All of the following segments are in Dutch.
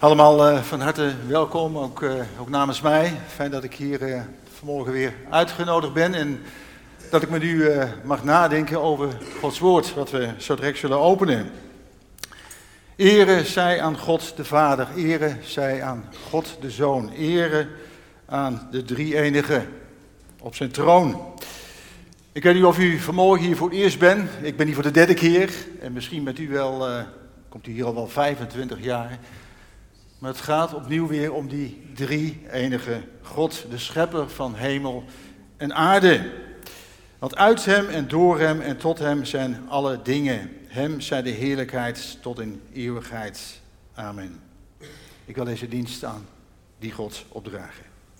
Allemaal van harte welkom, ook namens mij. Fijn dat ik hier vanmorgen weer uitgenodigd ben en dat ik met u mag nadenken over Gods woord, wat we zo direct zullen openen. Ere zij aan God de Vader, ere zij aan God de Zoon, ere aan de drie-enige op zijn troon. Ik weet niet of u vanmorgen hier voor het eerst bent, ik ben hier voor de derde keer en misschien bent u wel, komt u hier al wel 25 jaar. Maar het gaat opnieuw weer om die drie-enige God, de schepper van hemel en aarde. Want uit hem en door hem en tot hem zijn alle dingen. Hem zij de heerlijkheid tot in eeuwigheid. Amen. Ik wil deze dienst aan die God opdragen.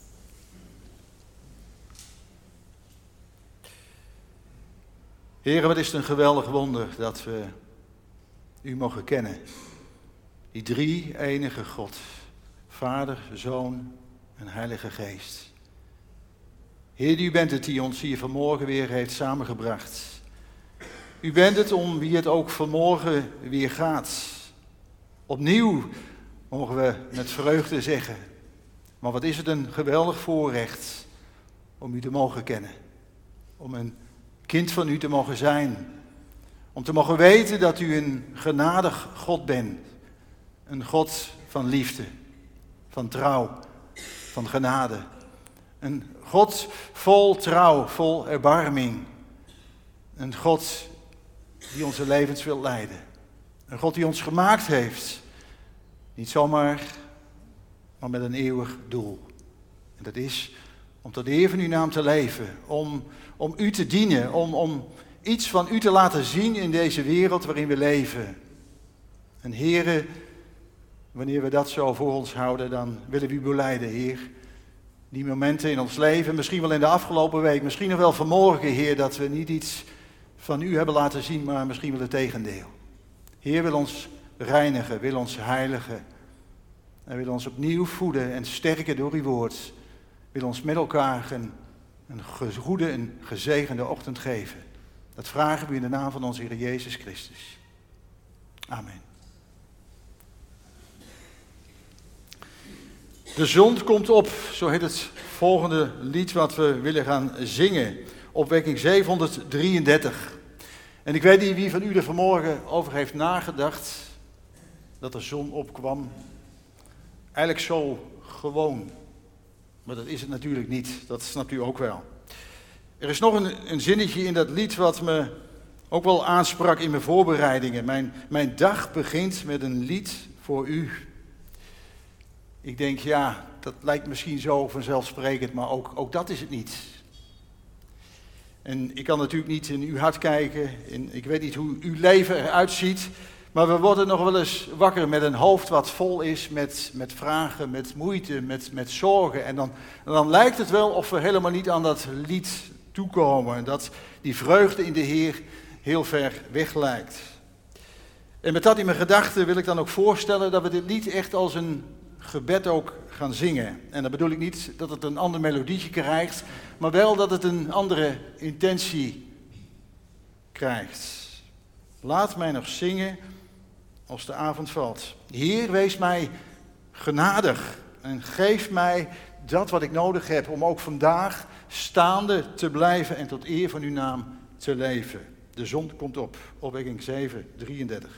Heren, wat is het een geweldig wonder dat we u mogen kennen. Die drie-enige God, Vader, Zoon en Heilige Geest. Heer, u bent het die ons hier vanmorgen weer heeft samengebracht. U bent het om wie het ook vanmorgen weer gaat. Opnieuw mogen we met vreugde zeggen. Maar wat is het een geweldig voorrecht om u te mogen kennen. Om een kind van u te mogen zijn. Om te mogen weten dat u een genadig God bent. Een God van liefde, van trouw, van genade. Een God vol trouw, vol erbarming. Een God die onze levens wil leiden. Een God die ons gemaakt heeft. Niet zomaar, maar met een eeuwig doel. En dat is om tot de eer van uw naam te leven. Om u te dienen. Om iets van u te laten zien in deze wereld waarin we leven. En Heere, wanneer we dat zo voor ons houden, dan willen we u belijden, Heer. Die momenten in ons leven, misschien wel in de afgelopen week, misschien nog wel vanmorgen, Heer, dat we niet iets van u hebben laten zien, maar misschien wel het tegendeel. Heer wil ons reinigen, wil ons heiligen. En wil ons opnieuw voeden en sterken door uw woord. Wil ons met elkaar een goede en gezegende ochtend geven. Dat vragen we in de naam van onze Heer Jezus Christus. Amen. De zon komt op, zo heet het volgende lied wat we willen gaan zingen. Opwekking 733. En ik weet niet wie van u er vanmorgen over heeft nagedacht dat de zon opkwam. Eigenlijk zo gewoon. Maar dat is het natuurlijk niet, dat snapt u ook wel. Er is nog een zinnetje in dat lied wat me ook wel aansprak in mijn voorbereidingen. Mijn dag begint met een lied voor u. Ik denk, ja, dat lijkt misschien zo vanzelfsprekend, maar ook dat is het niet. En ik kan natuurlijk niet in uw hart kijken, ik weet niet hoe uw leven eruit ziet, maar we worden nog wel eens wakker met een hoofd wat vol is met vragen, met moeite, met zorgen. En dan lijkt het wel of we helemaal niet aan dat lied toekomen, en dat die vreugde in de Heer heel ver weg lijkt. En met dat in mijn gedachten wil ik dan ook voorstellen dat we dit lied echt als een gebed ook gaan zingen. En dan bedoel ik niet dat het een ander melodietje krijgt, maar wel dat het een andere intentie krijgt. Laat mij nog zingen als de avond valt. Heer, wees mij genadig en geef mij dat wat ik nodig heb om ook vandaag staande te blijven en tot eer van uw naam te leven. De zon komt op, opwekking 7:33.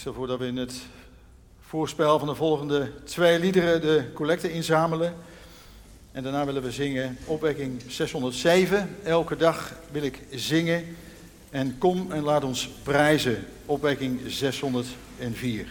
stel voor dat we in het voorspel van de volgende 2 liederen de collecte inzamelen. En daarna willen we zingen opwekking 607. Elke dag wil ik zingen. En kom en laat ons prijzen. Opwekking 604.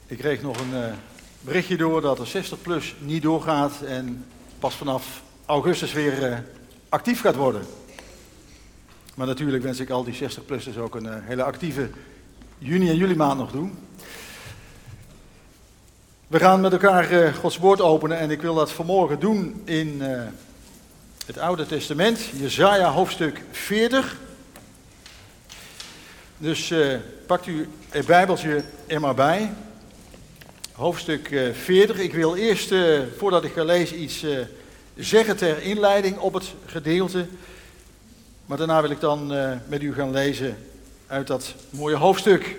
Ik kreeg nog een berichtje door dat de 60PLUS niet doorgaat en pas vanaf augustus weer actief gaat worden. Maar natuurlijk wens ik al die 60-plussers ook een hele actieve juni en juli maand nog doen. We gaan met elkaar Gods woord openen en ik wil dat vanmorgen doen in het Oude Testament, Jesaja hoofdstuk 40. Dus pakt u het Bijbeltje er maar bij. Hoofdstuk 40. Ik wil eerst, voordat ik ga lezen, iets zeggen ter inleiding op het gedeelte. Maar daarna wil ik dan met u gaan lezen uit dat mooie hoofdstuk.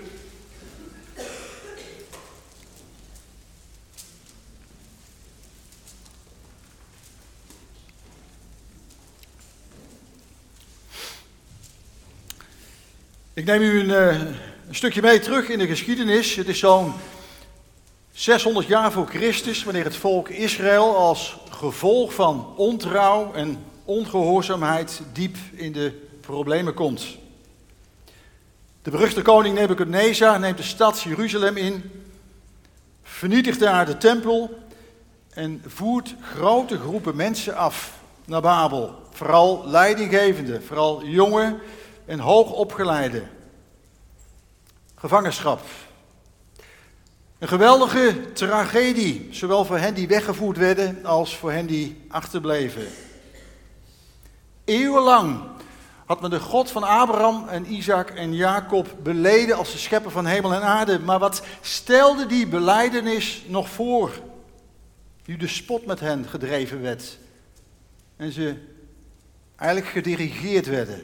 Ik neem u een stukje mee terug in de geschiedenis. Het is zo'n 600 jaar voor Christus, wanneer het volk Israël als gevolg van ontrouw en ongehoorzaamheid diep in de problemen komt. De beruchte koning Nebukadnezar neemt de stad Jeruzalem in, vernietigt daar de tempel en voert grote groepen mensen af naar Babel. Vooral leidinggevenden, vooral jonge en hoogopgeleide. Gevangenschap. Een geweldige tragedie, zowel voor hen die weggevoerd werden als voor hen die achterbleven. Eeuwenlang had men de God van Abraham en Isaac en Jacob beleden als de schepper van hemel en aarde. Maar wat stelde die belijdenis nog voor? Nu de spot met hen gedreven werd en ze eigenlijk gedirigeerd werden.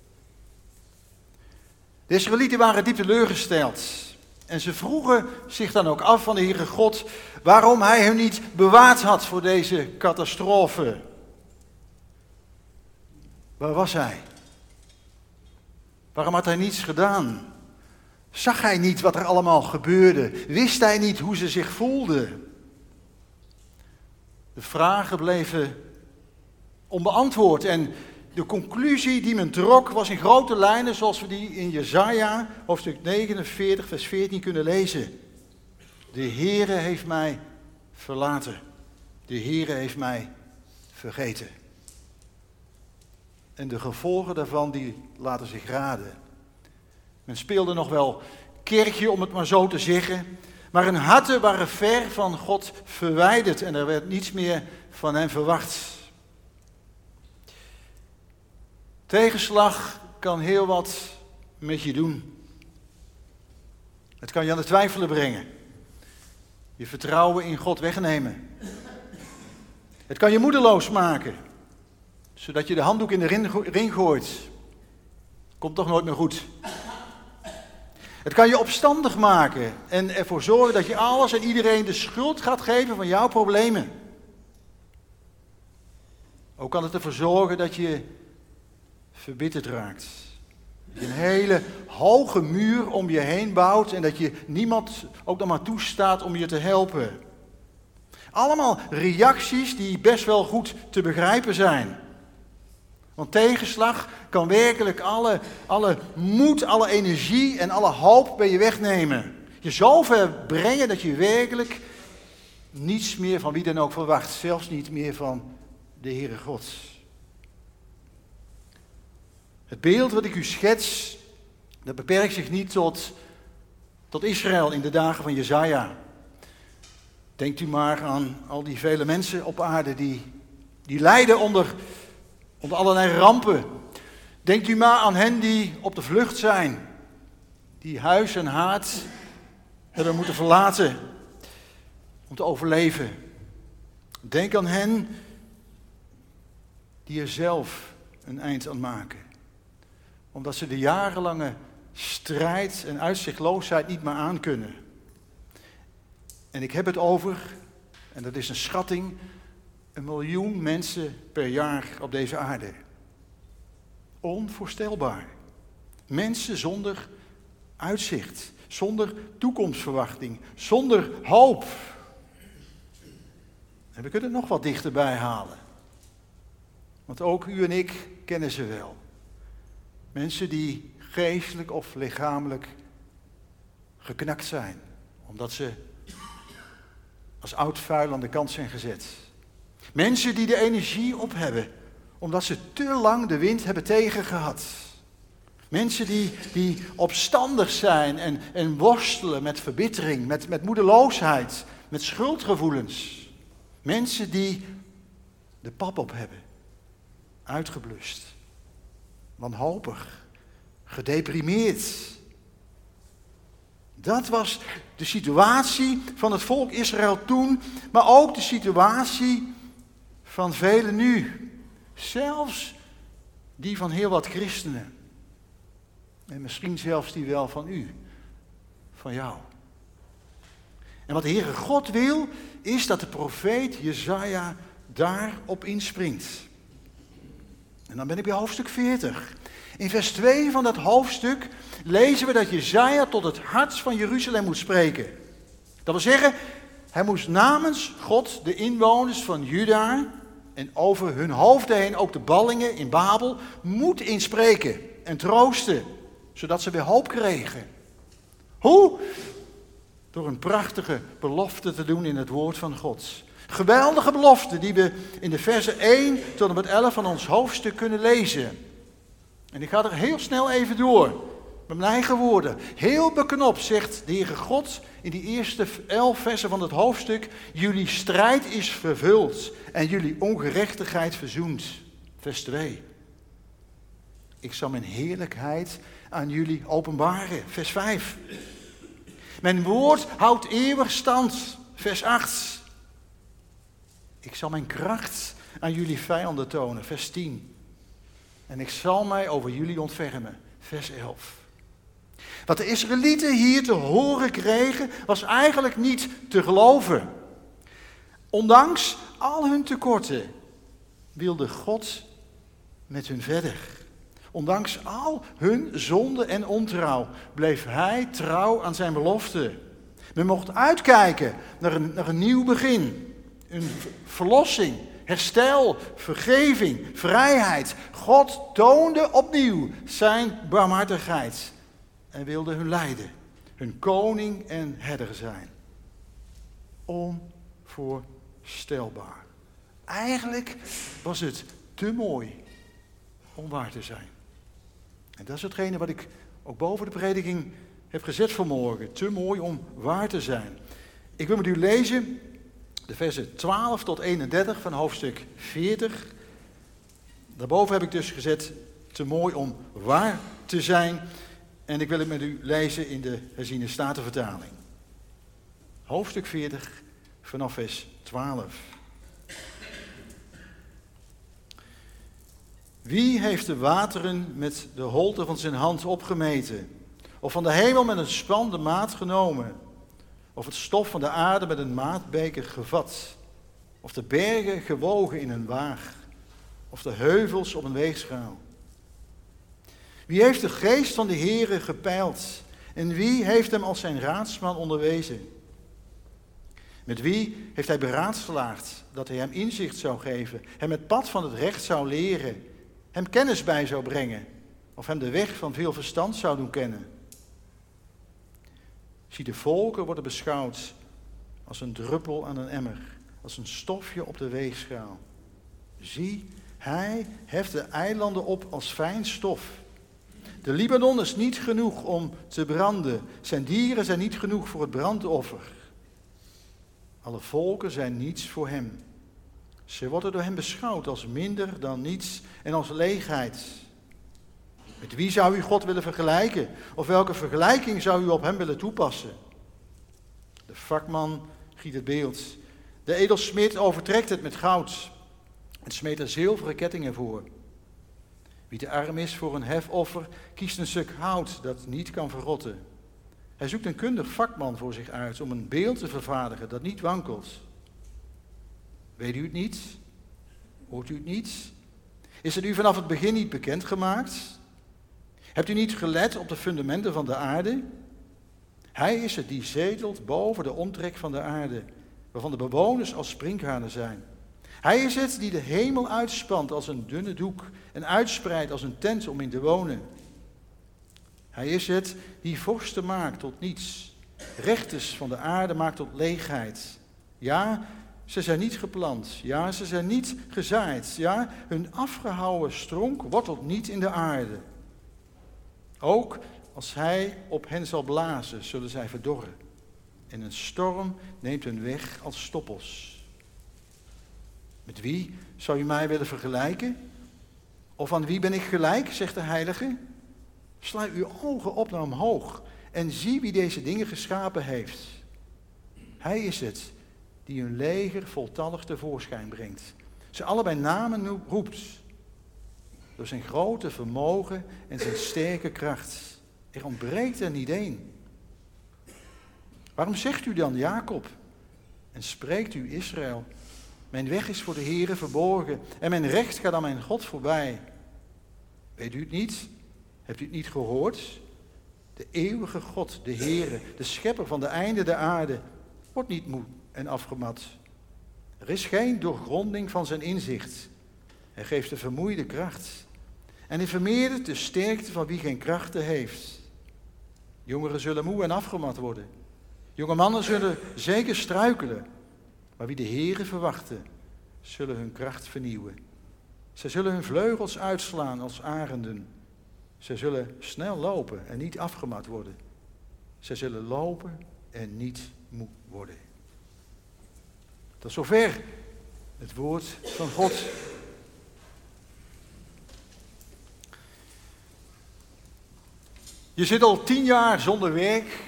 De Israëlieten waren diep teleurgesteld. En ze vroegen zich dan ook af van de Heere God waarom hij hen niet bewaard had voor deze catastrofe. Waar was hij? Waarom had hij niets gedaan? Zag hij niet wat er allemaal gebeurde? Wist hij niet hoe ze zich voelden? De vragen bleven onbeantwoord en de conclusie die men trok was in grote lijnen zoals we die in Jesaja hoofdstuk 49 vers 14 kunnen lezen. De Heere heeft mij verlaten. De Heere heeft mij vergeten. En de gevolgen daarvan die laten zich raden. Men speelde nog wel kerkje om het maar zo te zeggen. Maar hun harten waren ver van God verwijderd en er werd niets meer van hen verwacht. Tegenslag kan heel wat met je doen. Het kan je aan het twijfelen brengen. Je vertrouwen in God wegnemen. Het kan je moedeloos maken. Zodat je de handdoek in de ring gooit. Komt toch nooit meer goed. Het kan je opstandig maken en ervoor zorgen dat je alles en iedereen de schuld gaat geven van jouw problemen. Ook kan het ervoor zorgen dat je verbitterd raakt. Dat je een hele hoge muur om je heen bouwt en dat je niemand ook nog maar toestaat om je te helpen. Allemaal reacties die best wel goed te begrijpen zijn. Want tegenslag kan werkelijk alle moed, alle energie en alle hoop bij je wegnemen. Je zo ver brengen dat je werkelijk niets meer van wie dan ook verwacht. Zelfs niet meer van de Heere God. Het beeld wat ik u schets, dat beperkt zich niet tot Israël in de dagen van Jesaja. Denkt u maar aan al die vele mensen op aarde die lijden onder allerlei rampen. Denkt u maar aan hen die op de vlucht zijn. Die huis en haard hebben moeten verlaten om te overleven. Denk aan hen die er zelf een eind aan maken. Omdat ze de jarenlange strijd en uitzichtloosheid niet meer aankunnen. En ik heb het over, en dat is een schatting, 1 miljoen mensen per jaar op deze aarde. Onvoorstelbaar. Mensen zonder uitzicht, zonder toekomstverwachting, zonder hoop. En we kunnen het nog wat dichterbij halen. Want ook u en ik kennen ze wel. Mensen die geestelijk of lichamelijk geknakt zijn. Omdat ze als oud vuil aan de kant zijn gezet. Mensen die de energie op hebben, omdat ze te lang de wind hebben tegengehad. Mensen die opstandig zijn en worstelen met verbittering, met moedeloosheid, met schuldgevoelens. Mensen die de pap op hebben, uitgeblust, wanhopig, gedeprimeerd. Dat was de situatie van het volk Israël toen, maar ook de situatie van velen nu. Zelfs die van heel wat christenen. En misschien zelfs die wel van u, van jou. En wat de Heere God wil, is dat de profeet Jesaja daarop inspringt. En dan ben ik bij hoofdstuk 40. In vers 2 van dat hoofdstuk lezen we dat Jesaja tot het hart van Jeruzalem moet spreken. Dat wil zeggen, hij moest namens God de inwoners van Juda en over hun hoofden heen ook de ballingen in Babel moed inspreken en troosten, zodat ze weer hoop kregen. Hoe? Door een prachtige belofte te doen in het woord van God. Geweldige belofte die we in de versen 1 tot en met 11 van ons hoofdstuk kunnen lezen. En ik ga er heel snel even door, met mijn eigen woorden. Heel beknopt zegt de Heere God in die eerste 11 versen van het hoofdstuk: jullie strijd is vervuld en jullie ongerechtigheid verzoend. Vers 2. Ik zal mijn heerlijkheid aan jullie openbaren. Vers 5. Mijn woord houdt eeuwig stand. Vers 8. Ik zal mijn kracht aan jullie vijanden tonen. Vers 10. En ik zal mij over jullie ontfermen. Vers 11. Wat de Israëlieten hier te horen kregen, was eigenlijk niet te geloven. Ondanks al hun tekorten wilde God met hun verder. Ondanks al hun zonde en ontrouw bleef hij trouw aan zijn belofte. Men mocht uitkijken naar een nieuw begin. Een verlossing, herstel, vergeving, vrijheid. God toonde opnieuw zijn barmhartigheid en wilde hun leiden. Hun koning en herder zijn. Onvoorstelbaar. Eigenlijk was het te mooi om waar te zijn. En dat is hetgene wat ik ook boven de prediking heb gezet vanmorgen. Te mooi om waar te zijn. Ik wil met u lezen de versen 12 tot 31 van hoofdstuk 40. Daarboven heb ik dus gezet, te mooi om waar te zijn. En ik wil het met u lezen in de herziene statenvertaling. Hoofdstuk 40 vanaf vers 12. Wie heeft de wateren met de holte van zijn hand opgemeten? Of van de hemel met een span de maat genomen? Of het stof van de aarde met een maatbeker gevat? Of de bergen gewogen in een waag? Of de heuvels op een weegschaal? Wie heeft de geest van de Heere gepeild? En wie heeft hem als zijn raadsman onderwezen? Met wie heeft hij beraadslaagd dat hij hem inzicht zou geven, hem het pad van het recht zou leren, hem kennis bij zou brengen, of hem de weg van veel verstand zou doen kennen? Zie, de volken worden beschouwd als een druppel aan een emmer, als een stofje op de weegschaal. Zie, hij heft de eilanden op als fijn stof. De Libanon is niet genoeg om te branden, zijn dieren zijn niet genoeg voor het brandoffer. Alle volken zijn niets voor hem. Ze worden door hem beschouwd als minder dan niets en als leegheid. Met wie zou u God willen vergelijken? Of welke vergelijking zou u op hem willen toepassen? De vakman giet het beeld. De edelsmid overtrekt het met goud en smeet er zilveren kettingen voor. Wie te arm is voor een hefoffer, kiest een stuk hout dat niet kan verrotten. Hij zoekt een kundig vakman voor zich uit om een beeld te vervaardigen dat niet wankelt. Weet u het niet? Hoort u het niet? Is het u vanaf het begin niet bekendgemaakt? Hebt u niet gelet op de fundamenten van de aarde? Hij is het die zetelt boven de omtrek van de aarde, waarvan de bewoners als sprinkhanen zijn. Hij is het die de hemel uitspant als een dunne doek en uitspreidt als een tent om in te wonen. Hij is het die vorsten maakt tot niets, rechters van de aarde maakt tot leegheid. Ja, ze zijn niet geplant. Ja, ze zijn niet gezaaid. Ja, hun afgehouwen stronk wortelt niet in de aarde. Ook als hij op hen zal blazen, zullen zij verdorren. En een storm neemt hun weg als stoppels. Met wie zou u mij willen vergelijken? Of aan wie ben ik gelijk, zegt de Heilige? Sla uw ogen op naar omhoog en zie wie deze dingen geschapen heeft. Hij is het die een leger voltallig tevoorschijn brengt. Ze allebei namen roept. Door zijn grote vermogen en zijn sterke kracht. Er ontbreekt er niet één. Waarom zegt u dan Jacob en spreekt u Israël? Mijn weg is voor de Heere verborgen en mijn recht gaat aan mijn God voorbij. Weet u het niet? Hebt u het niet gehoord? De eeuwige God, de Heere, de schepper van de einden der aarde, wordt niet moe en afgemat. Er is geen doorgronding van zijn inzicht. Hij geeft de vermoeide kracht. En hij vermeerdert de sterkte van wie geen krachten heeft. Jongeren zullen moe en afgemat worden. Jonge mannen zullen zeker struikelen. Maar wie de Heere verwachten, zullen hun kracht vernieuwen. Zij zullen hun vleugels uitslaan als arenden. Zij zullen snel lopen en niet afgemat worden. Zij zullen lopen en niet moe worden. Tot zover het woord van God. Je zit al 10 jaar zonder werk.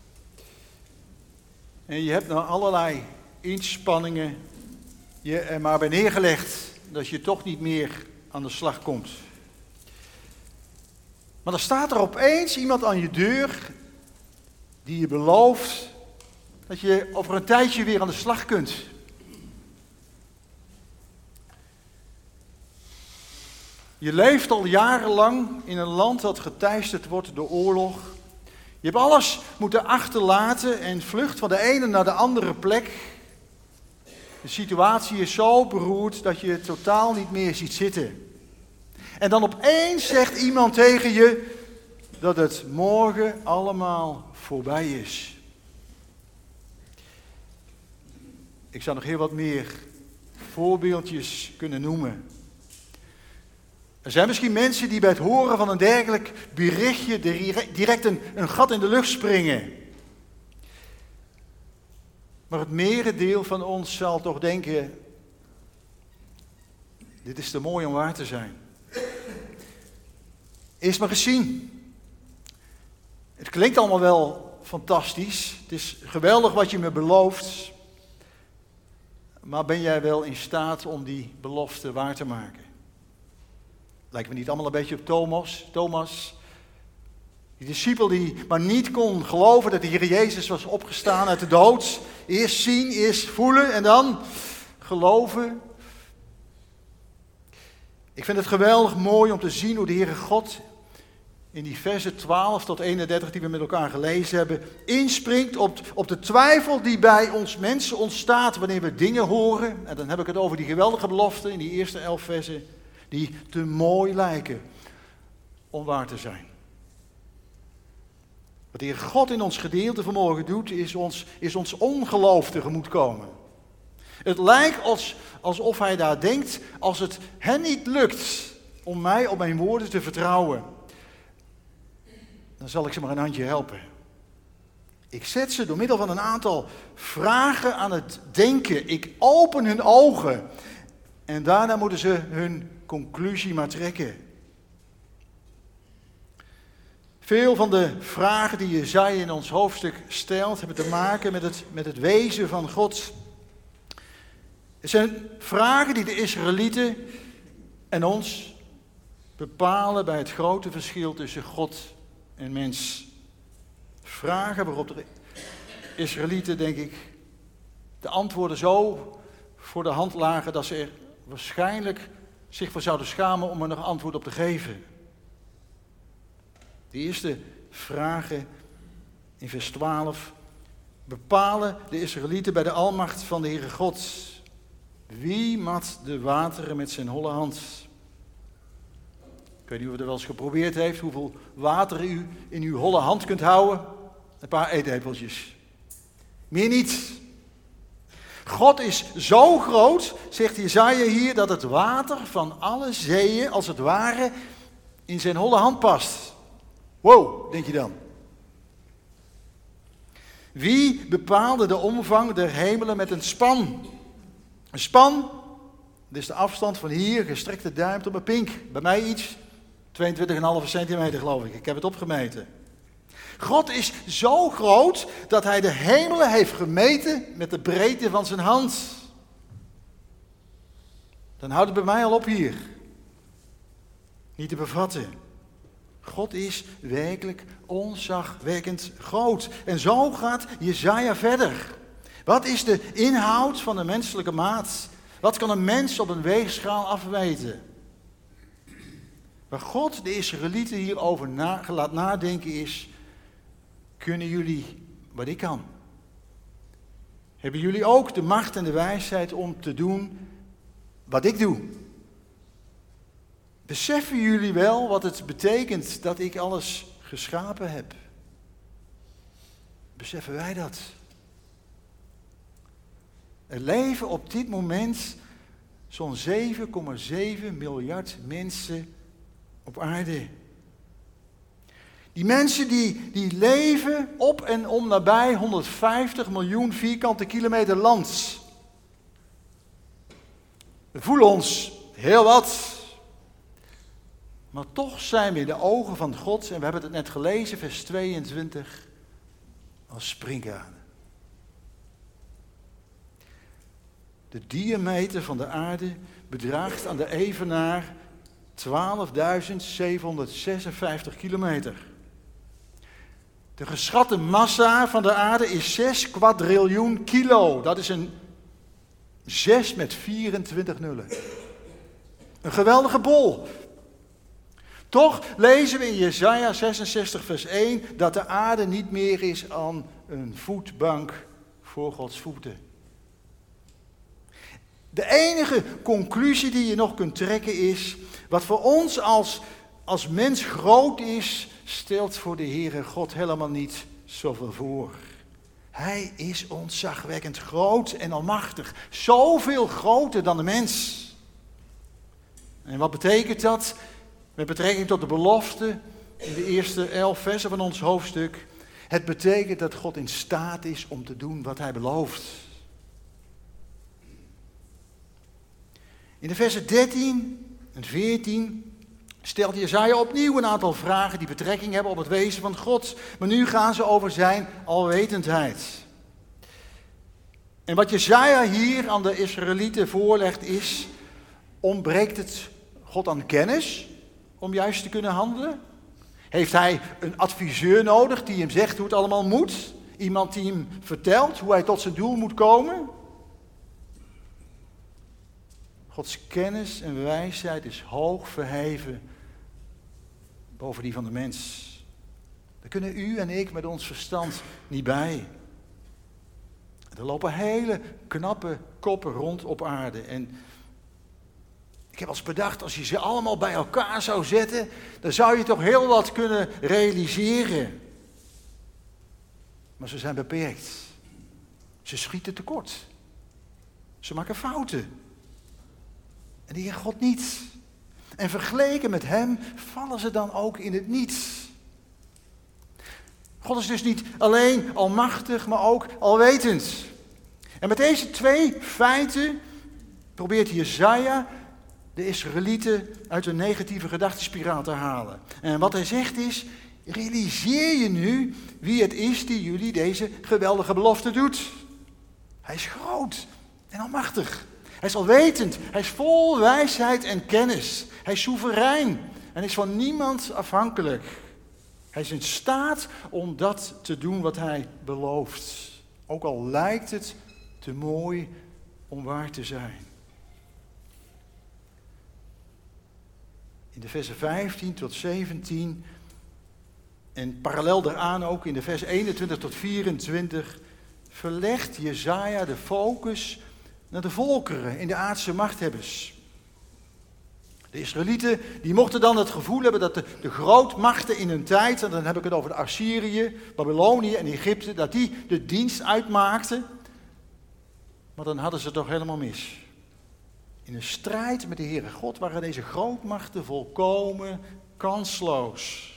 En je hebt nou allerlei inspanningen je er maar bij neergelegd dat je toch niet meer aan de slag komt. Maar dan staat er opeens iemand aan je deur die je belooft dat je over een tijdje weer aan de slag kunt. Je leeft al jarenlang in een land dat geteisterd wordt door oorlog. Je hebt alles moeten achterlaten en vlucht van de ene naar de andere plek. De situatie is zo beroerd dat je het totaal niet meer ziet zitten. En dan opeens zegt iemand tegen je dat het morgen allemaal voorbij is. Ik zou nog heel wat meer voorbeeldjes kunnen noemen. Er zijn misschien mensen die bij het horen van een dergelijk berichtje direct een gat in de lucht springen. Maar het merendeel van ons zal toch denken, dit is te mooi om waar te zijn. Eerst maar eens zien. Het klinkt allemaal wel fantastisch. Het is geweldig wat je me belooft. Maar ben jij wel in staat om die belofte waar te maken? Lijkt me niet allemaal een beetje op Thomas. Die discipel die maar niet kon geloven dat de Heer Jezus was opgestaan uit de dood. Eerst zien, eerst voelen en dan geloven. Ik vind het geweldig mooi om te zien hoe de Heere God in die versen 12 tot 31 die we met elkaar gelezen hebben, inspringt op de twijfel die bij ons mensen ontstaat wanneer we dingen horen. En dan heb ik het over die geweldige beloften in die eerste 11 versen, die te mooi lijken om waar te zijn. Wat de Heer God in ons gedeelte vanmorgen doet, is ons ongeloof tegemoetkomen. Het lijkt alsof hij daar denkt, als het hen niet lukt om mij op mijn woorden te vertrouwen, dan zal ik ze maar een handje helpen. Ik zet ze door middel van een aantal vragen aan het denken. Ik open hun ogen en daarna moeten ze hun conclusie maar trekken. Veel van de vragen die Jesaja in ons hoofdstuk stelt, hebben te maken met het wezen van God. Het zijn vragen die de Israëlieten en ons bepalen bij het grote verschil tussen God en mens. Vragen waarop de Israëlieten, denk ik, de antwoorden zo voor de hand lagen dat ze er waarschijnlijk zich voor zouden schamen om er nog antwoord op te geven. De eerste vragen in vers 12 bepalen de Israëlieten bij de almacht van de Heere God. Wie mat de wateren met zijn holle hand? Ik weet niet of u dat wel eens geprobeerd heeft, hoeveel water u in uw holle hand kunt houden. Een paar eetlepeltjes. Meer niet. God is zo groot, zegt Jesaja hier, dat het water van alle zeeën als het ware in zijn holle hand past. Wow, denk je dan. Wie bepaalde de omvang der hemelen met een span? Een span, dat is de afstand van hier, gestrekte duim tot mijn pink. Bij mij iets, 22,5 centimeter geloof ik. Ik heb het opgemeten. God is zo groot dat hij de hemelen heeft gemeten met de breedte van zijn hand. Dan houdt het bij mij al op hier. Niet te bevatten. God is werkelijk ontzagwekkend groot. En zo gaat Jesaja verder. Wat is de inhoud van de menselijke maat? Wat kan een mens op een weegschaal afweten? Waar God de Israëlieten hierover laat nadenken is: kunnen jullie wat ik kan? Hebben jullie ook de macht en de wijsheid om te doen wat ik doe? Beseffen jullie wel wat het betekent dat ik alles geschapen heb? Beseffen wij dat? Er leven op dit moment zo'n 7,7 miljard mensen op aarde. Die mensen die leven op en om nabij 150 miljoen vierkante kilometer land. We voelen ons heel wat. Maar toch zijn we in de ogen van God, en we hebben het net gelezen, vers 22, als sprinkhanen. De diameter van de aarde bedraagt aan de evenaar 12.756 kilometer. De geschatte massa van de aarde is 6 kwadriljoen kilo. Dat is een 6 met 24 nullen. Een geweldige bol. Toch lezen we in Jesaja 66 vers 1 dat de aarde niet meer is dan een voetbank voor Gods voeten. De enige conclusie die je nog kunt trekken is: wat voor ons als mens groot is, stelt voor de Heere God helemaal niet zoveel voor. Hij is ontzagwekkend groot en almachtig. Zoveel groter dan de mens. En wat betekent dat? Met betrekking tot de belofte in de eerste 11 versen van ons hoofdstuk. Het betekent dat God in staat is om te doen wat hij belooft. In de versen 13 en 14 stelt Jesaja opnieuw een aantal vragen die betrekking hebben op het wezen van God. Maar nu gaan ze over zijn alwetendheid. En wat Jesaja hier aan de Israëlieten voorlegt is: ontbreekt het God aan kennis om juist te kunnen handelen? Heeft hij een adviseur nodig die hem zegt hoe het allemaal moet? Iemand die hem vertelt hoe hij tot zijn doel moet komen? Gods kennis en wijsheid is hoog verheven boven die van de mens. Daar kunnen u en ik met ons verstand niet bij. Er lopen hele knappe koppen rond op aarde. En ik heb al eens bedacht, als je ze allemaal bij elkaar zou zetten, dan zou je toch heel wat kunnen realiseren. Maar ze zijn beperkt. Ze schieten tekort. Ze maken fouten. En die Heer God niet. En vergeleken met hem vallen ze dan ook in het niets. God is dus niet alleen almachtig, maar ook alwetend. En met deze twee feiten probeert Jesaja de Israëlieten uit een negatieve gedachtenspiraal te halen. En wat hij zegt is: realiseer je nu wie het is die jullie deze geweldige belofte doet. Hij is groot en almachtig. Hij is alwetend. Hij is vol wijsheid en kennis. Hij is soeverein en is van niemand afhankelijk. Hij is in staat om dat te doen wat hij belooft. Ook al lijkt het te mooi om waar te zijn. In de versen 15 tot 17 en parallel daaraan ook in de vers 21 tot 24 verlegt Jesaja de focus naar de volkeren en de aardse machthebbers. De Israëlieten die mochten dan het gevoel hebben dat de grootmachten in hun tijd, en dan heb ik het over de Assyrië, Babylonië en Egypte, dat die de dienst uitmaakten. Maar dan hadden ze het toch helemaal mis. In een strijd met de Heere God waren deze grootmachten volkomen kansloos.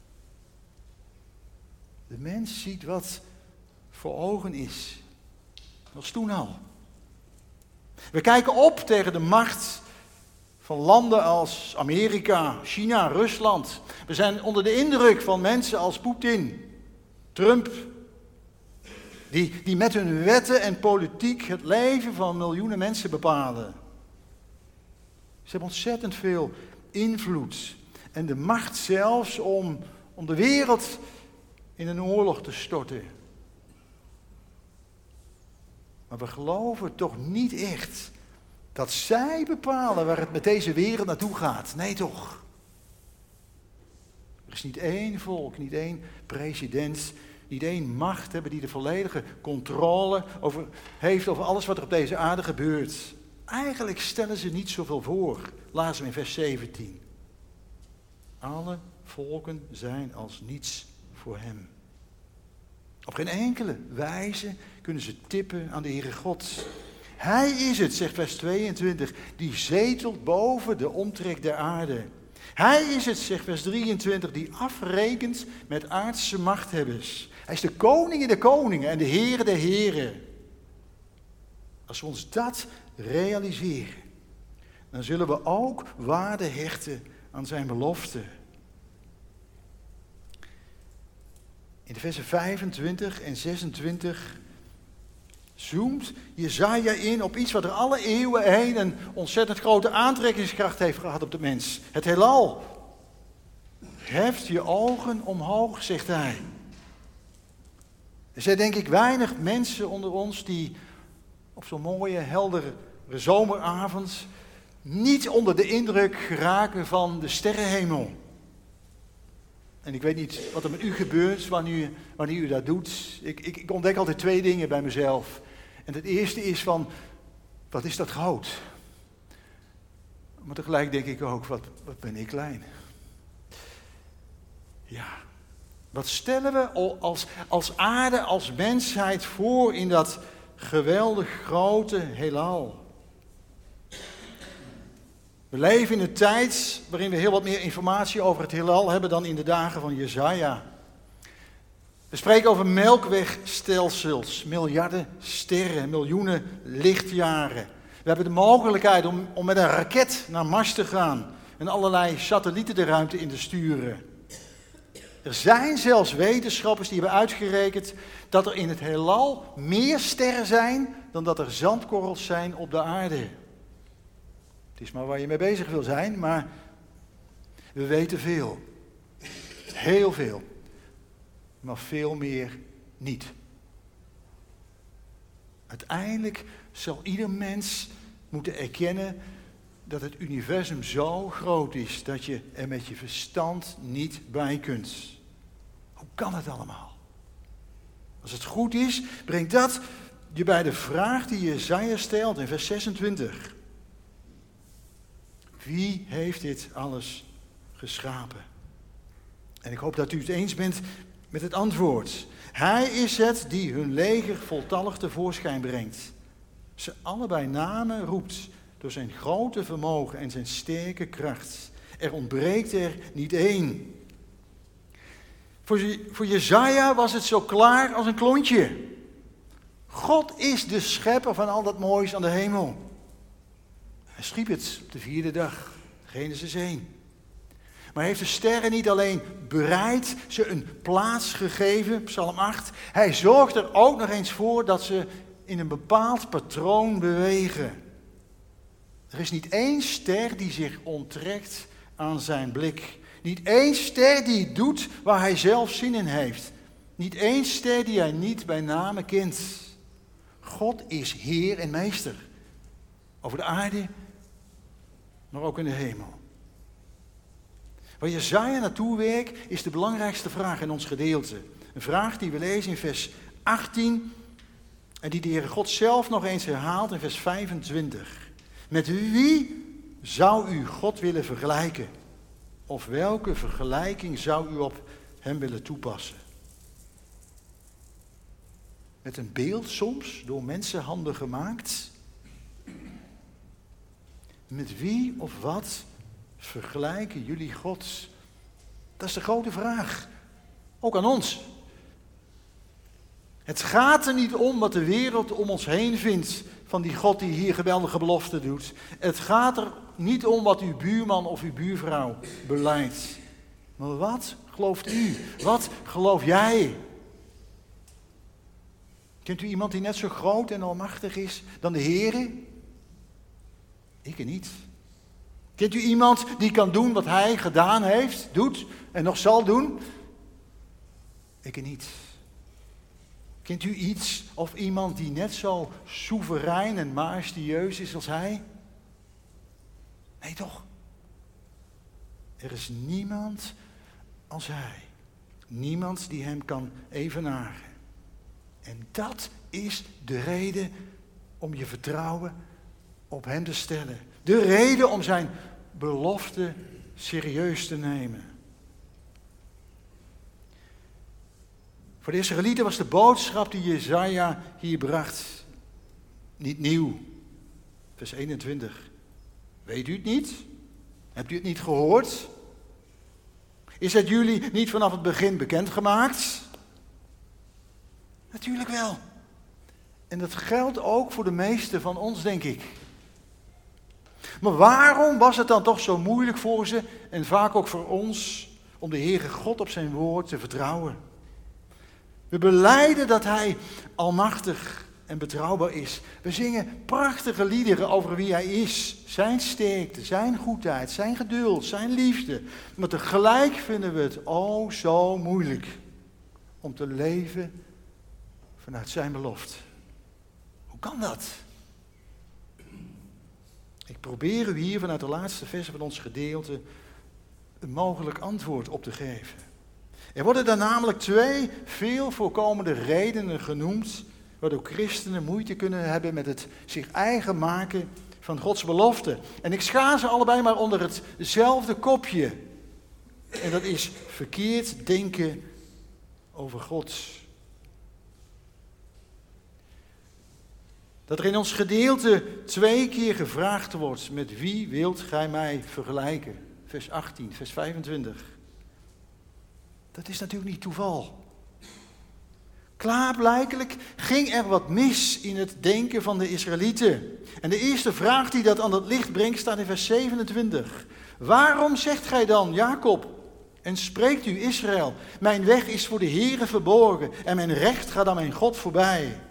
De mens ziet wat voor ogen is. Dat was toen al. We kijken op tegen de macht van landen als Amerika, China, Rusland. We zijn onder de indruk van mensen als Poetin, Trump, die met hun wetten en politiek het leven van miljoenen mensen bepalen. Ze hebben ontzettend veel invloed en de macht zelfs om de wereld in een oorlog te storten. Maar we geloven toch niet echt dat zij bepalen waar het met deze wereld naartoe gaat. Nee toch. Er is niet één volk, niet één president, niet één macht hebben die de volledige controle heeft over alles wat er op deze aarde gebeurt. Eigenlijk stellen ze niet zoveel voor. Laten we in vers 17. Alle volken zijn als niets voor hem. Op geen enkele wijze kunnen ze tippen aan de Heere God. Hij is het, zegt vers 22, die zetelt boven de omtrek der aarde. Hij is het, zegt vers 23, die afrekent met aardse machthebbers. Hij is de koning der koningen en de Heere der heren. Als we ons dat realiseren, dan zullen we ook waarde hechten aan zijn belofte. In de versen 25 en 26 zoomt Jesaja in op iets wat er alle eeuwen heen een ontzettend grote aantrekkingskracht heeft gehad op de mens. Het heelal. Heft je ogen omhoog, zegt hij. Er zijn denk ik weinig mensen onder ons die op zo'n mooie, heldere zomeravond niet onder de indruk geraken van de sterrenhemel. En ik weet niet wat er met u gebeurt wanneer u dat doet. Ik ontdek altijd twee dingen bij mezelf. En het eerste is van, wat is dat groot? Maar tegelijk denk ik ook, wat ben ik klein. Ja, wat stellen we als aarde, als mensheid voor in dat geweldig grote heelal? We leven in een tijd waarin we heel wat meer informatie over het heelal hebben dan in de dagen van Jesaja. We spreken over melkwegstelsels, miljarden sterren, miljoenen lichtjaren. We hebben de mogelijkheid om met een raket naar Mars te gaan en allerlei satellieten de ruimte in te sturen. Er zijn zelfs wetenschappers die hebben uitgerekend dat er in het heelal meer sterren zijn dan dat er zandkorrels zijn op de aarde. Het is maar waar je mee bezig wil zijn, maar we weten veel. Heel veel. Maar veel meer niet. Uiteindelijk zal ieder mens moeten erkennen dat het universum zo groot is dat je er met je verstand niet bij kunt. Hoe kan het allemaal? Als het goed is, brengt dat je bij de vraag die Jesaja stelt in vers 26. Wie heeft dit alles geschapen? En ik hoop dat u het eens bent met het antwoord. Hij is het die hun leger voltallig tevoorschijn brengt. Ze allebei namen roept door zijn grote vermogen en zijn sterke kracht. Er ontbreekt er niet één. Voor Jesaja was het zo klaar als een klontje. God is de schepper van al dat moois aan de hemel. Hij schiep het op de 4e dag, Genesis 1. Maar hij heeft de sterren niet alleen bereid, ze een plaats gegeven, Psalm 8. Hij zorgt er ook nog eens voor dat ze in een bepaald patroon bewegen. Er is niet één ster die zich onttrekt aan zijn blik. Niet één ster die doet waar hij zelf zin in heeft. Niet één ster die hij niet bij name kent. God is Heer en Meester. Over de aarde, maar ook in de hemel. Waar Jesaja naartoe werkt, is de belangrijkste vraag in ons gedeelte. Een vraag die we lezen in vers 18 en die de Heere God zelf nog eens herhaalt in vers 25. Met wie zou u God willen vergelijken? Of welke vergelijking zou u op hem willen toepassen? met een beeld soms door mensenhanden gemaakt? Met wie of wat vergelijken jullie God? Dat is de grote vraag. Ook aan ons. Het gaat er niet om wat de wereld om ons heen vindt van die God die hier geweldige beloften doet. Het gaat er niet om wat uw buurman of uw buurvrouw belijdt. Maar wat gelooft u? Wat geloof jij? Kent u iemand die net zo groot en almachtig is dan de Heere? Ik niet. Kent u iemand die kan doen wat hij gedaan heeft, doet en nog zal doen? Ik niet. Kent u iets of iemand die net zo soeverein en majestueus is als hij? Nee toch? Er is niemand als hij. Niemand die hem kan evenaren. En dat is de reden om je vertrouwen op hem te stellen. De reden om zijn belofte serieus te nemen. Voor de Israëlieten was de boodschap die Jesaja hier bracht niet nieuw. Vers 21. Weet u het niet? Hebt u het niet gehoord? Is het jullie niet vanaf het begin bekendgemaakt? Natuurlijk wel. En dat geldt ook voor de meesten van ons, denk ik. Maar waarom was het dan toch zo moeilijk voor ze en vaak ook voor ons om de Heere God op zijn woord te vertrouwen? We belijden dat hij almachtig en betrouwbaar is. We zingen prachtige liederen over wie hij is. Zijn sterkte, zijn goedheid, zijn geduld, zijn liefde. Maar tegelijk vinden we het zo moeilijk om te leven vanuit zijn belofte. Hoe kan dat? Ik probeer u hier vanuit de laatste versen van ons gedeelte een mogelijk antwoord op te geven. Er worden daar namelijk 2 veel voorkomende redenen genoemd waardoor christenen moeite kunnen hebben met het zich eigen maken van Gods belofte. En ik schaar ze allebei maar onder hetzelfde kopje. En dat is verkeerd denken over God. Dat er in ons gedeelte 2 keer gevraagd wordt: met wie wilt gij mij vergelijken? Vers 18, vers 25. Dat is natuurlijk niet toeval. Klaarblijkelijk ging er wat mis in het denken van de Israëlieten. En de eerste vraag die dat aan het licht brengt staat in vers 27. Waarom zegt gij dan, Jacob, en spreekt u Israël, mijn weg is voor de Heere verborgen en mijn recht gaat aan mijn God voorbij?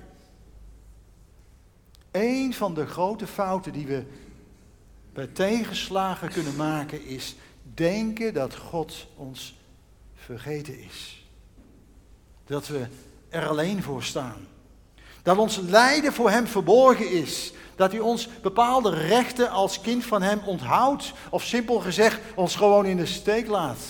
Een van de grote fouten die we bij tegenslagen kunnen maken is denken dat God ons vergeten is. Dat we er alleen voor staan. Dat ons lijden voor hem verborgen is. Dat hij ons bepaalde rechten als kind van hem onthoudt. Of simpel gezegd ons gewoon in de steek laat.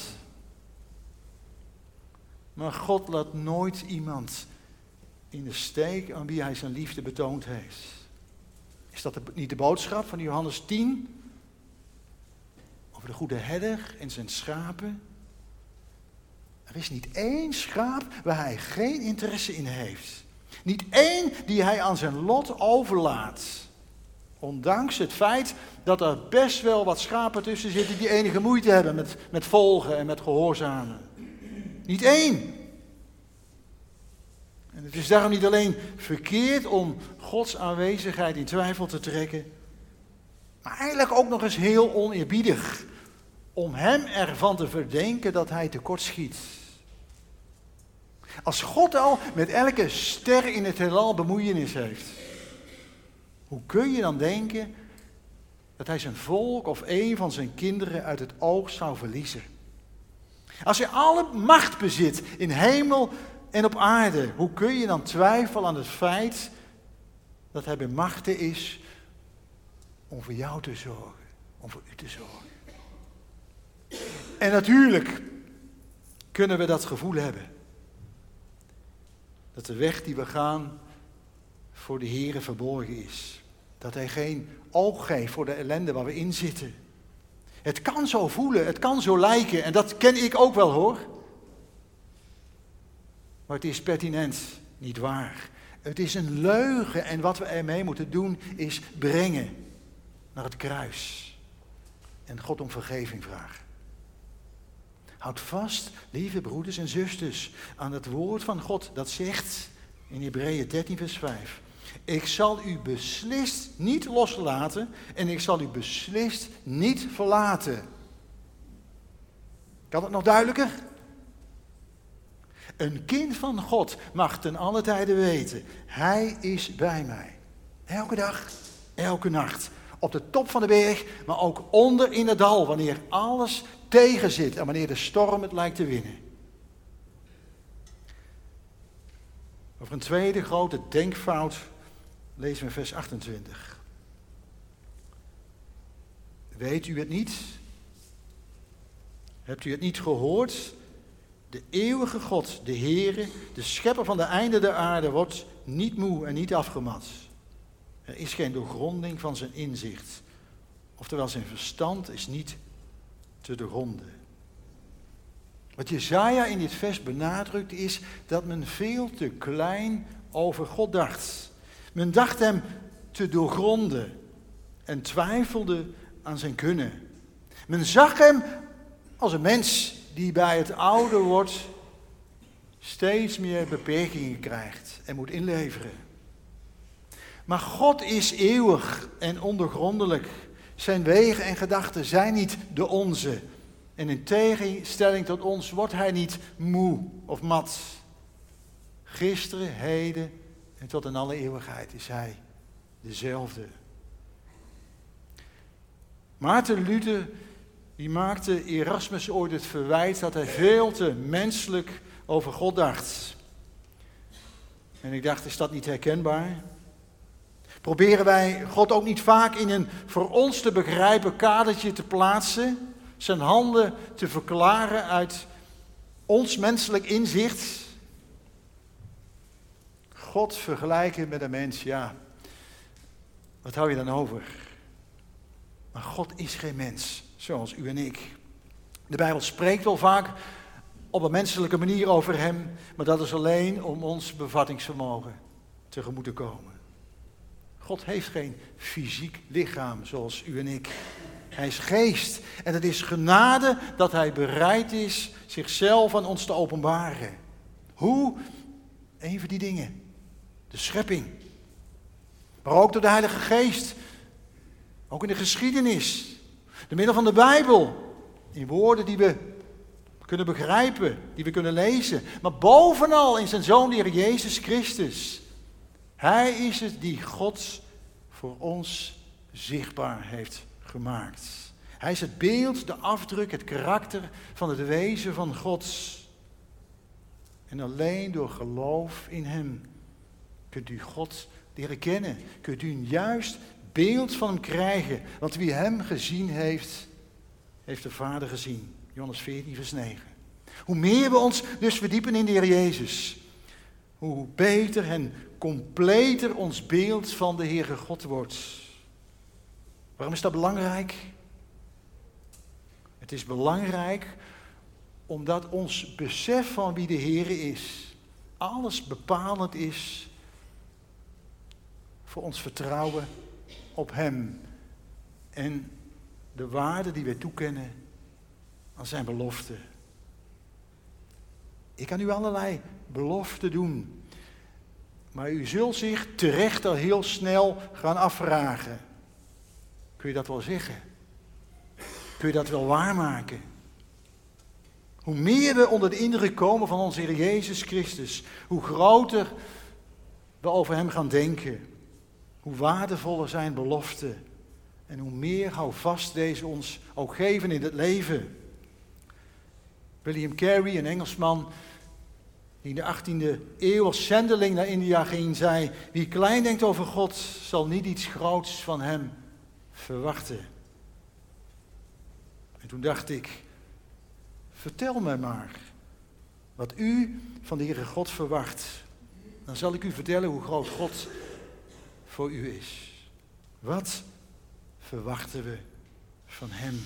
Maar God laat nooit iemand in de steek aan wie hij zijn liefde betoond heeft. Is dat niet de boodschap van Johannes 10? Over de goede herder en zijn schapen. Er is niet één schaap waar hij geen interesse in heeft. Niet één die hij aan zijn lot overlaat. Ondanks het feit dat er best wel wat schapen tussen zitten die enige moeite hebben met volgen en met gehoorzamen. Niet één. En het is daarom niet alleen verkeerd om Gods aanwezigheid in twijfel te trekken, maar eigenlijk ook nog eens heel oneerbiedig om hem ervan te verdenken dat hij tekortschiet. Als God al met elke ster in het heelal bemoeienis heeft, hoe kun je dan denken dat hij zijn volk of een van zijn kinderen uit het oog zou verliezen? Als hij alle macht bezit in hemel en op aarde, hoe kun je dan twijfelen aan het feit dat hij bij machte is om voor jou te zorgen, om voor u te zorgen? En natuurlijk kunnen we dat gevoel hebben. Dat de weg die we gaan voor de Heere verborgen is. Dat hij geen oog geeft voor de ellende waar we in zitten. Het kan zo voelen, het kan zo lijken en dat ken ik ook wel hoor. Maar het is pertinent niet waar. Het is een leugen en wat we ermee moeten doen is brengen naar het kruis. En God om vergeving vragen. Houd vast, lieve broeders en zusters, aan het woord van God dat zegt in Hebreeën 13 vers 5. Ik zal u beslist niet loslaten en ik zal u beslist niet verlaten. Kan het nog duidelijker? Een kind van God mag ten alle tijde weten, hij is bij mij. Elke dag, elke nacht. Op de top van de berg, maar ook onder in het dal, wanneer alles tegen zit en wanneer de storm het lijkt te winnen. Over een tweede grote denkfout lezen we in vers 28. Weet u het niet? Hebt u het niet gehoord? De eeuwige God, de Heere, de schepper van de einden der aarde, wordt niet moe en niet afgemat. Er is geen doorgronding van zijn inzicht. Oftewel, zijn verstand is niet te doorgronden. Wat Jesaja in dit vers benadrukt is dat men veel te klein over God dacht. Men dacht hem te doorgronden en twijfelde aan zijn kunnen. Men zag hem als een mens die bij het ouder wordt steeds meer beperkingen krijgt en moet inleveren. Maar God is eeuwig en ondoorgrondelijk. Zijn wegen en gedachten zijn niet de onze. En in tegenstelling tot ons wordt hij niet moe of mat. Gisteren, heden en tot in alle eeuwigheid is hij dezelfde. Maarten Luther die maakte Erasmus ooit het verwijt dat hij veel te menselijk over God dacht. En ik dacht, is dat niet herkenbaar? Proberen wij God ook niet vaak in een voor ons te begrijpen kadertje te plaatsen? Zijn handen te verklaren uit ons menselijk inzicht? God vergelijken met een mens, ja. Wat hou je dan over? Maar God is geen mens, zoals u en ik. De Bijbel spreekt wel vaak op een menselijke manier over hem, maar dat is alleen om ons bevattingsvermogen tegemoet te komen. God heeft geen fysiek lichaam zoals u en ik. Hij is geest en het is genade dat hij bereid is zichzelf aan ons te openbaren. Hoe? Een van die dingen. De schepping. Maar ook door de Heilige Geest. Ook in de geschiedenis. Door middel van de Bijbel. In woorden die we kunnen begrijpen, die we kunnen lezen. Maar bovenal in zijn Zoon, de Heer Jezus Christus. Hij is het die God voor ons zichtbaar heeft gemaakt. Hij is het beeld, de afdruk, het karakter van het wezen van God. En alleen door geloof in hem kunt u God leren kennen. Kunt u een juist beeld van hem krijgen. Want wie hem gezien heeft, heeft de Vader gezien. Johannes 14 vers 9. Hoe meer we ons dus verdiepen in de Heer Jezus, hoe beter en completer ons beeld van de Heere God wordt. Waarom is dat belangrijk? Het is belangrijk omdat ons besef van wie de Heere is, alles bepalend is voor ons vertrouwen op hem en de waarde die wij toekennen aan zijn belofte. Ik kan u allerlei beloften doen, maar u zult zich terecht al heel snel gaan afvragen. Kun je dat wel zeggen? Kun je dat wel waarmaken? Hoe meer we onder de indruk komen van onze Heer Jezus Christus, hoe groter we over hem gaan denken. Hoe waardevoller zijn beloften. En hoe meer houvast deze ons ook geven in het leven. William Carey, een Engelsman, die in de 18e eeuw als zendeling naar India ging, zei: wie klein denkt over God, zal niet iets groots van hem verwachten. En toen dacht ik, vertel mij maar wat u van de Heere God verwacht. Dan zal ik u vertellen hoe groot God voor u is. Wat verwachten we van hem?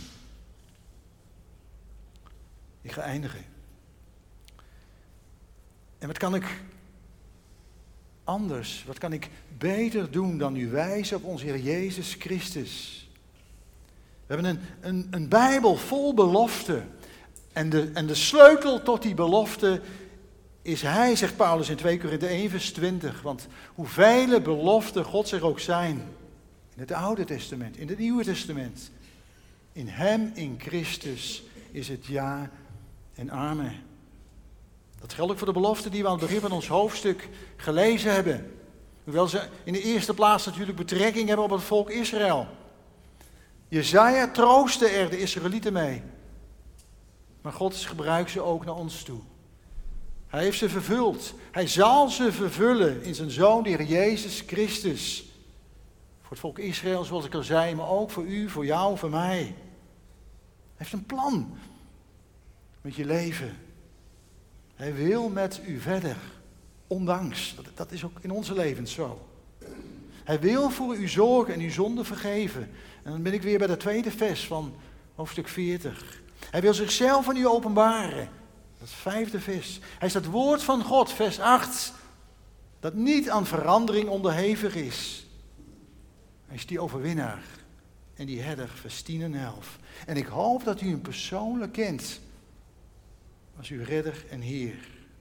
Ik ga eindigen. En wat kan ik anders? Wat kan ik beter doen dan u wijzen op onze Heer Jezus Christus? We hebben een Bijbel vol beloften. En de sleutel tot die belofte is Hij, zegt Paulus in 2 Korinthe 1 vers 20. Want hoeveel beloften God er ook zijn. In het Oude Testament, in het Nieuwe Testament. In Hem, in Christus, is het ja en amen. Dat geldt ook voor de beloften die we aan het begin van ons hoofdstuk gelezen hebben. Hoewel ze in de eerste plaats natuurlijk betrekking hebben op het volk Israël. Jesaja troostte er de Israëlieten mee. Maar God gebruikt ze ook naar ons toe. Hij heeft ze vervuld. Hij zal ze vervullen in zijn Zoon, de Heer Jezus Christus. Voor het volk Israël, zoals ik al zei, maar ook voor u, voor jou, voor mij. Hij heeft een plan met je leven. Hij wil met u verder, ondanks. Dat is ook in onze levens zo. Hij wil voor u zorgen en uw zonde vergeven. En dan ben ik weer bij dat tweede vers van hoofdstuk 40. Hij wil zichzelf aan u openbaren. Dat is het 5e vers. Hij is het woord van God, vers 8. Dat niet aan verandering onderhevig is. Hij is die overwinnaar. En die herder, vers 10 en 11. En ik hoop dat u hem persoonlijk kent. Als uw redder en Heer.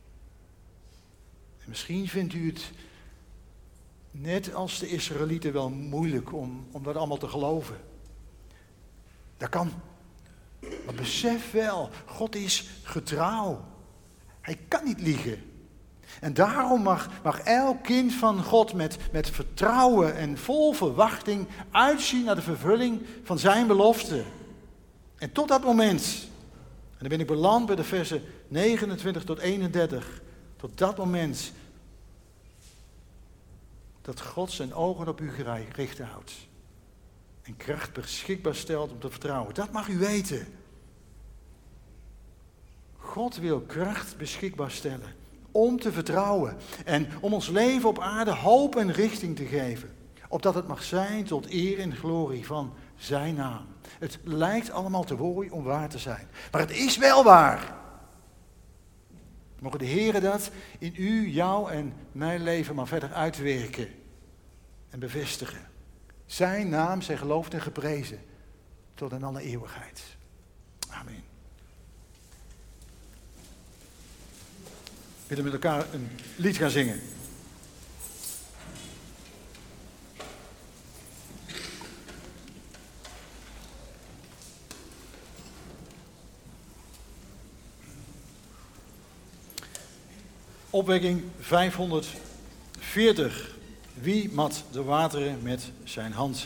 En misschien vindt u het net als de Israëlieten wel moeilijk om dat allemaal te geloven. Dat kan. Maar besef wel, God is getrouw. Hij kan niet liegen. En daarom mag elk kind van God met vertrouwen en vol verwachting uitzien naar de vervulling van zijn belofte. En tot dat moment, en dan ben ik beland bij de versen 29 tot 31, tot dat moment dat God zijn ogen op u gericht houdt. En kracht beschikbaar stelt om te vertrouwen. Dat mag u weten. God wil kracht beschikbaar stellen om te vertrouwen. En om ons leven op aarde hoop en richting te geven. Opdat het mag zijn tot eer en glorie van zijn naam. Het lijkt allemaal te mooi om waar te zijn. Maar het is wel waar. Mogen de Heere dat in u, jou en mijn leven maar verder uitwerken. En bevestigen. Zijn naam zij geloofd en geprezen. Tot in alle eeuwigheid. Amen. We willen met elkaar een lied gaan zingen. Opwekking 540. Wie mat de wateren met zijn hand?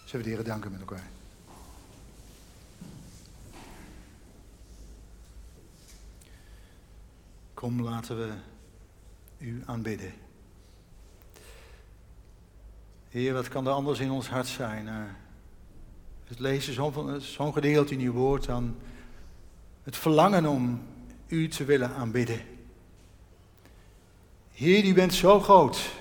Zullen we de Heer danken met elkaar? Kom, laten we u aanbidden. Heer, wat kan er anders in ons hart zijn? Het lezen zo'n gedeelte in uw woord, dan het verlangen om u te willen aanbidden. Heer, u bent zo groot.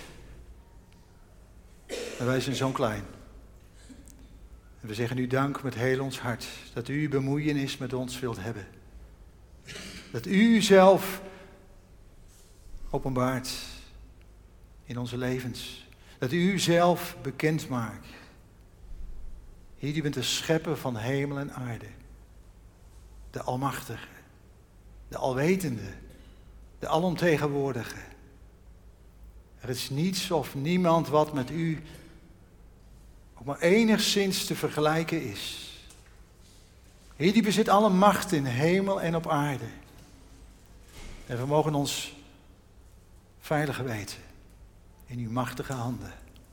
En wij zijn zo klein. En we zeggen u dank met heel ons hart dat u bemoeienis met ons wilt hebben. Dat u zelf openbaart in onze levens. Dat u zelf bekend maakt. Heer, u bent de schepper van hemel en aarde. De almachtige. De alwetende. De alomtegenwoordige. Er is niets of niemand wat met u ook maar enigszins te vergelijken is. Heer, die bezit alle macht in hemel en op aarde. En we mogen ons veilig weten in uw machtige handen.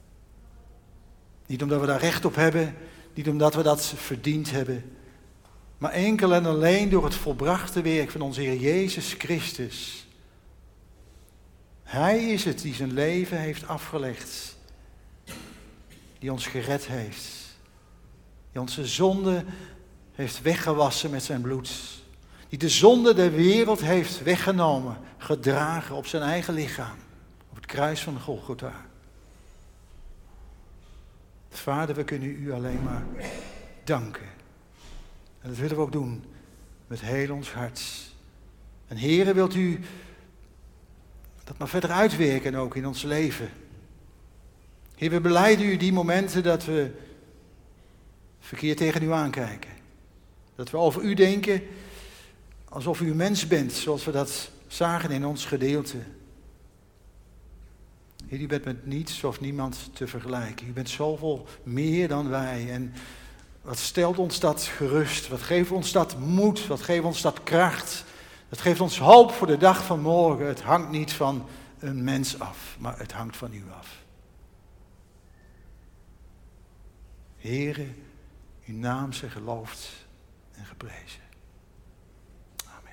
Niet omdat we daar recht op hebben, niet omdat we dat verdiend hebben, maar enkel en alleen door het volbrachte werk van onze Heer Jezus Christus. Hij is het die zijn leven heeft afgelegd, die ons gered heeft, die onze zonde heeft weggewassen met zijn bloed, die de zonde der wereld heeft weggenomen, gedragen op zijn eigen lichaam, op het kruis van Golgotha. Vader, we kunnen u alleen maar danken. En dat willen we ook doen met heel ons hart. En Heere, wilt u dat maar verder uitwerken ook in ons leven. Heer, we belijden u die momenten dat we verkeerd tegen u aankijken. Dat we over u denken alsof u een mens bent, zoals we dat zagen in ons gedeelte. Heer, u bent met niets of niemand te vergelijken. U bent zoveel meer dan wij. En wat stelt ons dat gerust? Wat geeft ons dat moed? Wat geeft ons dat kracht? Het geeft ons hoop voor de dag van morgen. Het hangt niet van een mens af, maar het hangt van u af. Heere, uw naam zij geloofd en geprezen. Amen.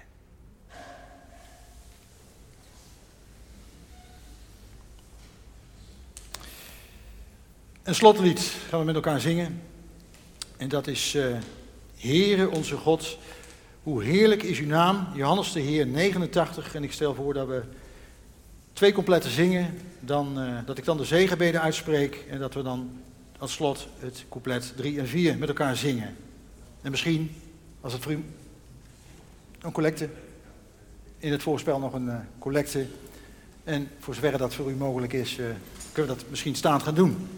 Een slotlied gaan we met elkaar zingen. En dat is Heere onze God. Hoe heerlijk is uw naam, Johannes de Heer 89. En ik stel voor dat we 2 coupletten zingen, dat ik dan de zegenbeden uitspreek en dat we dan als slot het couplet 3 en 4 met elkaar zingen. En misschien, als het voor u een collecte, in het voorspel nog een collecte. En voor zover dat voor u mogelijk is, kunnen we dat misschien staand gaan doen.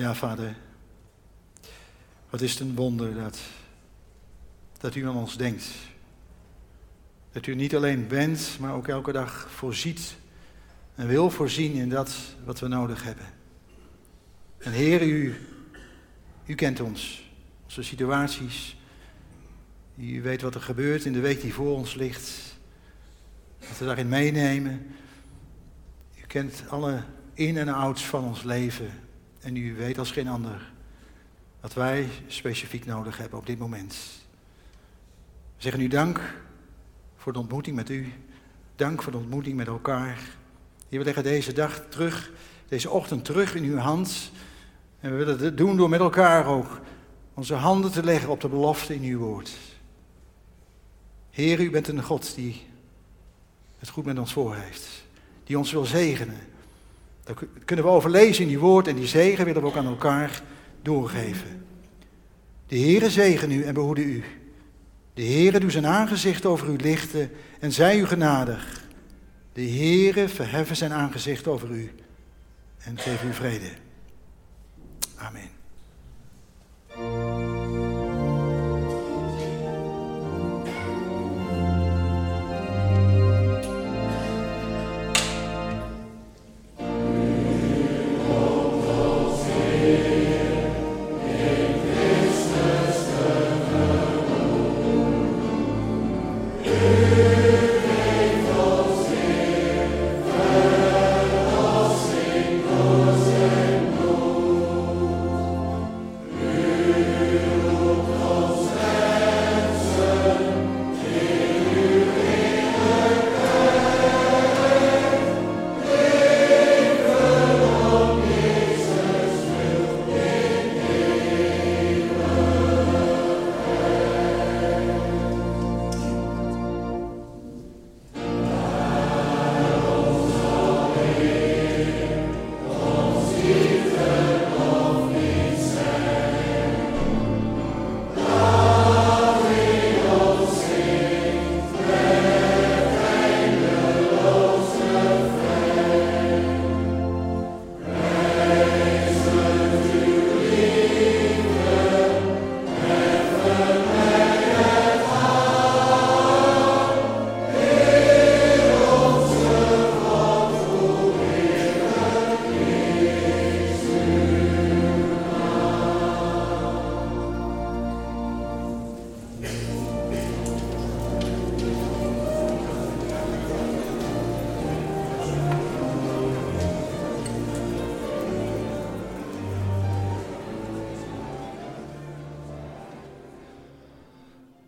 Ja, Vader, wat is het een wonder dat u aan ons denkt. Dat u niet alleen bent, maar ook elke dag voorziet en wil voorzien in dat wat we nodig hebben. En Heer, u kent ons, onze situaties. U weet wat er gebeurt in de week die voor ons ligt. Dat we daarin meenemen. U kent alle in- en outs van ons leven. En u weet als geen ander wat wij specifiek nodig hebben op dit moment. We zeggen u dank voor de ontmoeting met u. Dank voor de ontmoeting met elkaar. Heer, we leggen deze dag terug, deze ochtend terug in uw hand. En we willen het doen door met elkaar ook onze handen te leggen op de belofte in uw woord. Heer, u bent een God die het goed met ons voor heeft. Die ons wil zegenen. Dat kunnen we overlezen in uw woord en die zegen willen we ook aan elkaar doorgeven. De Heere zegen u en behoede u. De Heere doet zijn aangezicht over u lichten en zij u genadig. De Heere verheffen zijn aangezicht over u en geef u vrede. Amen.